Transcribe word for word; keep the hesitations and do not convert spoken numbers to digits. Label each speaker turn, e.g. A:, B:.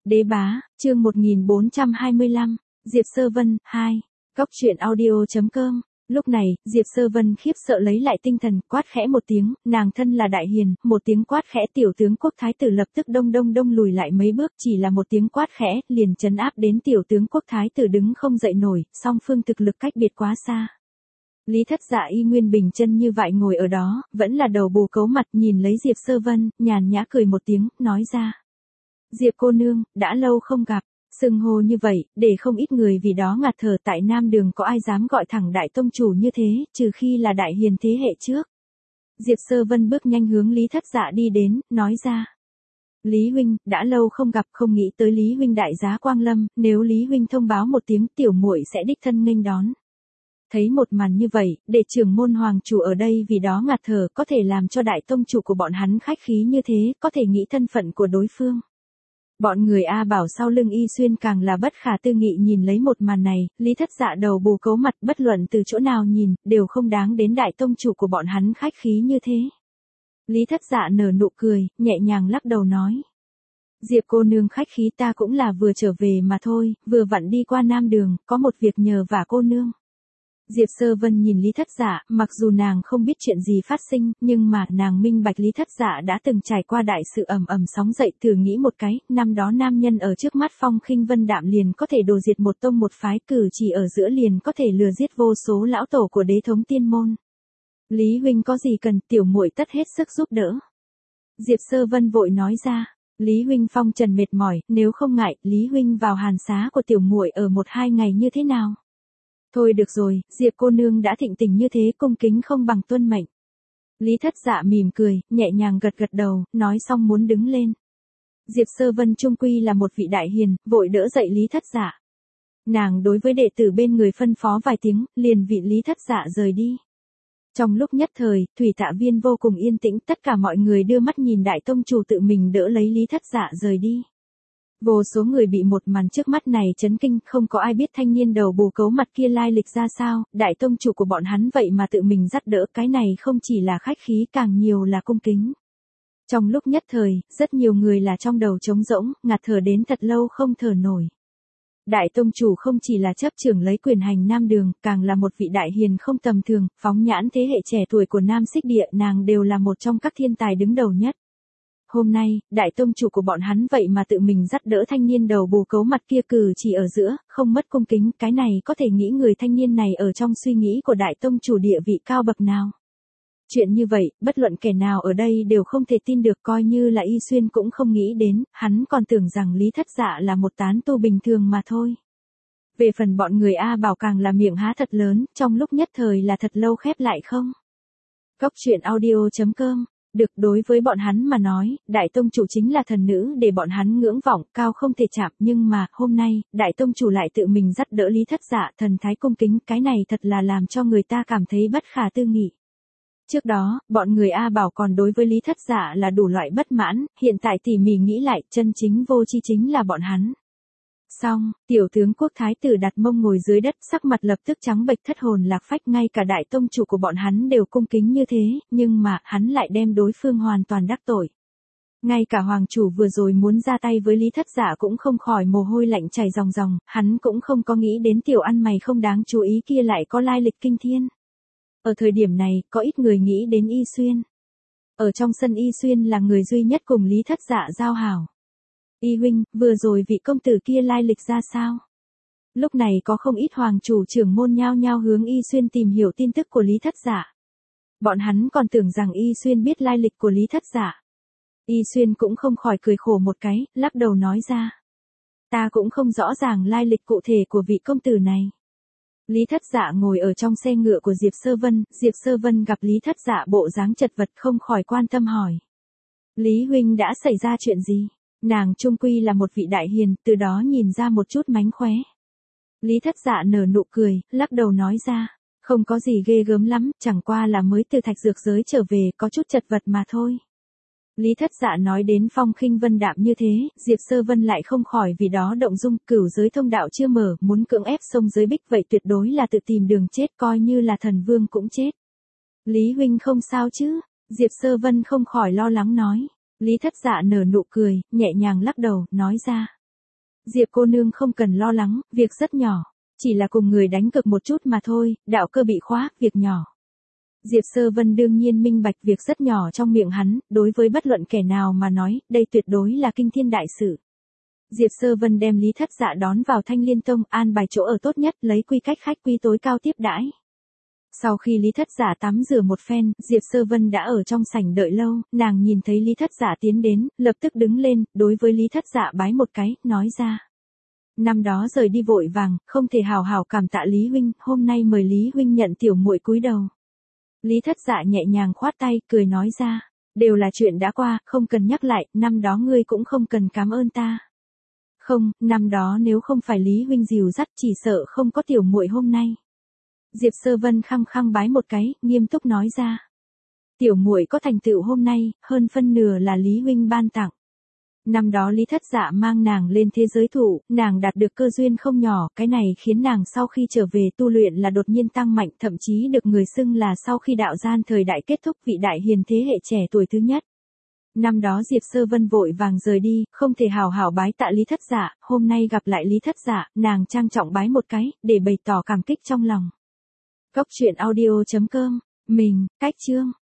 A: Đế bá, chương một nghìn bốn trăm hai mươi lăm, Diệp Sơ Vân, hai. Góc truyện audio.com. Lúc này, Diệp Sơ Vân khiếp sợ lấy lại tinh thần, quát khẽ một tiếng, nàng thân là đại hiền, một tiếng quát khẽ tiểu tướng quốc thái tử lập tức đông đông đông lùi lại mấy bước, chỉ là một tiếng quát khẽ, liền trấn áp đến tiểu tướng quốc thái tử đứng không dậy nổi, song phương thực lực cách biệt quá xa. Lý Thất Dạ y nguyên bình chân như vậy ngồi ở đó, vẫn là đầu bù cấu mặt nhìn lấy Diệp Sơ Vân, nhàn nhã cười một tiếng, nói ra. Diệp cô nương, đã lâu không gặp, xưng hô như vậy, để không ít người vì đó ngạt thở tại Nam Đường có ai dám gọi thẳng đại tông chủ như thế, trừ khi là đại hiền thế hệ trước. Diệp Sơ Vân bước nhanh hướng Lý Thất Dạ đi đến, nói ra. Lý huynh, đã lâu không gặp, không nghĩ tới Lý huynh đại giá quang lâm, nếu Lý huynh thông báo một tiếng tiểu muội sẽ đích thân nghênh đón. Thấy một màn như vậy, để trưởng môn hoàng chủ ở đây vì đó ngạt thở có thể làm cho đại tông chủ của bọn hắn khách khí như thế, có thể nghĩ thân phận của đối phương. Bọn người A Bảo sau lưng Y Xuyên càng là bất khả tư nghị nhìn lấy một màn này, Lý Thất Dạ đầu bù cấu mặt bất luận từ chỗ nào nhìn, đều không đáng đến đại tông chủ của bọn hắn khách khí như thế. Lý Thất Dạ nở nụ cười, nhẹ nhàng lắc đầu nói. Diệp cô nương khách khí ta cũng là vừa trở về mà thôi, vừa vặn đi qua Nam Đường, có một việc nhờ vả cô nương. Diệp Sơ Vân nhìn Lý Thất Dạ, mặc dù nàng không biết chuyện gì phát sinh, nhưng mà nàng minh bạch Lý Thất Dạ đã từng trải qua đại sự ầm ầm sóng dậy, thử nghĩ một cái, năm đó nam nhân ở trước mắt Phong Khinh Vân Đạm liền có thể đồ diệt một tông một phái, cử chỉ ở giữa liền có thể lừa giết vô số lão tổ của đế thống tiên môn. Lý huynh có gì cần, tiểu muội tất hết sức giúp đỡ. Diệp Sơ Vân vội nói ra. Lý huynh phong trần mệt mỏi, nếu không ngại, Lý huynh vào hàn xá của tiểu muội ở một hai ngày như thế nào? Thôi được rồi, Diệp cô nương đã thịnh tình như thế, cung kính không bằng tuân mệnh. Lý Thất Dạ mỉm cười, nhẹ nhàng gật gật đầu, nói xong muốn đứng lên. Diệp Sơ Vân trung quy là một vị đại hiền, vội đỡ dậy Lý Thất Dạ. Nàng đối với đệ tử bên người phân phó vài tiếng, liền vị Lý Thất Dạ rời đi. Trong lúc nhất thời, thủy tạ viên vô cùng yên tĩnh, tất cả mọi người đưa mắt nhìn đại tông chủ tự mình đỡ lấy Lý Thất Dạ rời đi. Vô số người bị một màn trước mắt này chấn kinh, không có ai biết thanh niên đầu bù cấu mặt kia lai lịch ra sao, đại tông chủ của bọn hắn vậy mà tự mình dắt đỡ, cái này không chỉ là khách khí càng nhiều là cung kính. Trong lúc nhất thời, rất nhiều người là trong đầu trống rỗng, ngạt thở đến thật lâu không thở nổi. Đại tông chủ không chỉ là chấp trưởng lấy quyền hành Nam Đường, càng là một vị đại hiền không tầm thường, phóng nhãn thế hệ trẻ tuổi của Nam Xích Địa, nàng đều là một trong các thiên tài đứng đầu nhất. Hôm nay, đại tông chủ của bọn hắn vậy mà tự mình dắt đỡ thanh niên đầu bù cấu mặt kia, cử chỉ ở giữa, không mất cung kính, cái này có thể nghĩ người thanh niên này ở trong suy nghĩ của đại tông chủ địa vị cao bậc nào. Chuyện như vậy, bất luận kẻ nào ở đây đều không thể tin được, coi như là Y Xuyên cũng không nghĩ đến, hắn còn tưởng rằng Lý Thất Dạ là một tán tu bình thường mà thôi. Về phần bọn người A Bảo càng là miệng há thật lớn, trong lúc nhất thời là thật lâu khép lại không. Góc truyện audio.com. Được, đối với bọn hắn mà nói, đại tông chủ chính là thần nữ để bọn hắn ngưỡng vọng, cao không thể chạm, nhưng mà, hôm nay, đại tông chủ lại tự mình dắt đỡ Lý Thất Dạ, thần thái cung kính, cái này thật là làm cho người ta cảm thấy bất khả tư nghị. Trước đó, bọn người A Bảo còn đối với Lý Thất Dạ là đủ loại bất mãn, hiện tại tỉ mỉ nghĩ lại, chân chính vô chi chính là bọn hắn. Xong, tiểu tướng quốc thái tử đặt mông ngồi dưới đất, sắc mặt lập tức trắng bệch thất hồn lạc phách, ngay cả đại tông chủ của bọn hắn đều cung kính như thế, nhưng mà, hắn lại đem đối phương hoàn toàn đắc tội. Ngay cả hoàng chủ vừa rồi muốn ra tay với Lý Thất Dạ cũng không khỏi mồ hôi lạnh chảy ròng ròng, hắn cũng không có nghĩ đến tiểu ăn mày không đáng chú ý kia lại có lai lịch kinh thiên. Ở thời điểm này, có ít người nghĩ đến Y Xuyên. Ở trong sân Y Xuyên là người duy nhất cùng Lý Thất Dạ giao hảo. Y huynh, vừa rồi vị công tử kia lai lịch ra sao? Lúc này có không ít hoàng chủ trưởng môn nhao nhao hướng Y Xuyên tìm hiểu tin tức của Lý Thất Dạ. Bọn hắn còn tưởng rằng Y Xuyên biết lai lịch của Lý Thất Dạ. Y Xuyên cũng không khỏi cười khổ một cái, lắc đầu nói ra. Ta cũng không rõ ràng lai lịch cụ thể của vị công tử này. Lý Thất Dạ ngồi ở trong xe ngựa của Diệp Sơ Vân, Diệp Sơ Vân gặp Lý Thất Dạ bộ dáng chật vật không khỏi quan tâm hỏi. Lý huynh đã xảy ra chuyện gì? Nàng trung quy là một vị đại hiền, từ đó nhìn ra một chút mánh khóe. Lý Thất Dạ nở nụ cười, lắc đầu nói ra, không có gì ghê gớm lắm, chẳng qua là mới từ thạch dược giới trở về, có chút chật vật mà thôi. Lý Thất Dạ nói đến Phong Khinh Vân Đạm như thế, Diệp Sơ Vân lại không khỏi vì đó động dung, cửu giới thông đạo chưa mở, muốn cưỡng ép xông giới bích vậy tuyệt đối là tự tìm đường chết, coi như là thần vương cũng chết. Lý huynh không sao chứ? Diệp Sơ Vân không khỏi lo lắng nói. Lý Thất Dạ nở nụ cười, nhẹ nhàng lắc đầu, nói ra. Diệp cô nương không cần lo lắng, việc rất nhỏ. Chỉ là cùng người đánh cực một chút mà thôi, đạo cơ bị khóa, việc nhỏ. Diệp Sơ Vân đương nhiên minh bạch việc rất nhỏ trong miệng hắn, đối với bất luận kẻ nào mà nói, đây tuyệt đối là kinh thiên đại sự. Diệp Sơ Vân đem Lý Thất Dạ đón vào Thanh Liên Tông, an bài chỗ ở tốt nhất, lấy quy cách khách quý tối cao tiếp đãi. Sau khi Lý Thất Dạ tắm rửa một phen, Diệp Sơ Vân đã ở trong sảnh đợi lâu, nàng nhìn thấy Lý Thất Dạ tiến đến, lập tức đứng lên, đối với Lý Thất Dạ bái một cái, nói ra. Năm đó rời đi vội vàng, không thể hào hào cảm tạ Lý huynh, hôm nay mời Lý huynh nhận tiểu muội cúi đầu. Lý Thất Dạ nhẹ nhàng khoát tay, cười nói ra, đều là chuyện đã qua, không cần nhắc lại, năm đó ngươi cũng không cần cảm ơn ta. Không, năm đó nếu không phải Lý huynh dìu dắt chỉ sợ không có tiểu muội hôm nay. Diệp Sơ Vân khăng khăng bái một cái, nghiêm túc nói ra. Tiểu muội có thành tựu hôm nay, hơn phân nửa là Lý huynh ban tặng. Năm đó Lý Thất Dạ mang nàng lên thế giới thụ, nàng đạt được cơ duyên không nhỏ, cái này khiến nàng sau khi trở về tu luyện là đột nhiên tăng mạnh, thậm chí được người xưng là sau khi đạo gian thời đại kết thúc vị đại hiền thế hệ trẻ tuổi thứ nhất. Năm đó Diệp Sơ Vân vội vàng rời đi, không thể hào hào bái tạ Lý Thất Dạ, hôm nay gặp lại Lý Thất Dạ, nàng trang trọng bái một cái, để bày tỏ cảm kích trong lòng. Cốc truyện audio chấm com, mình, cách chương.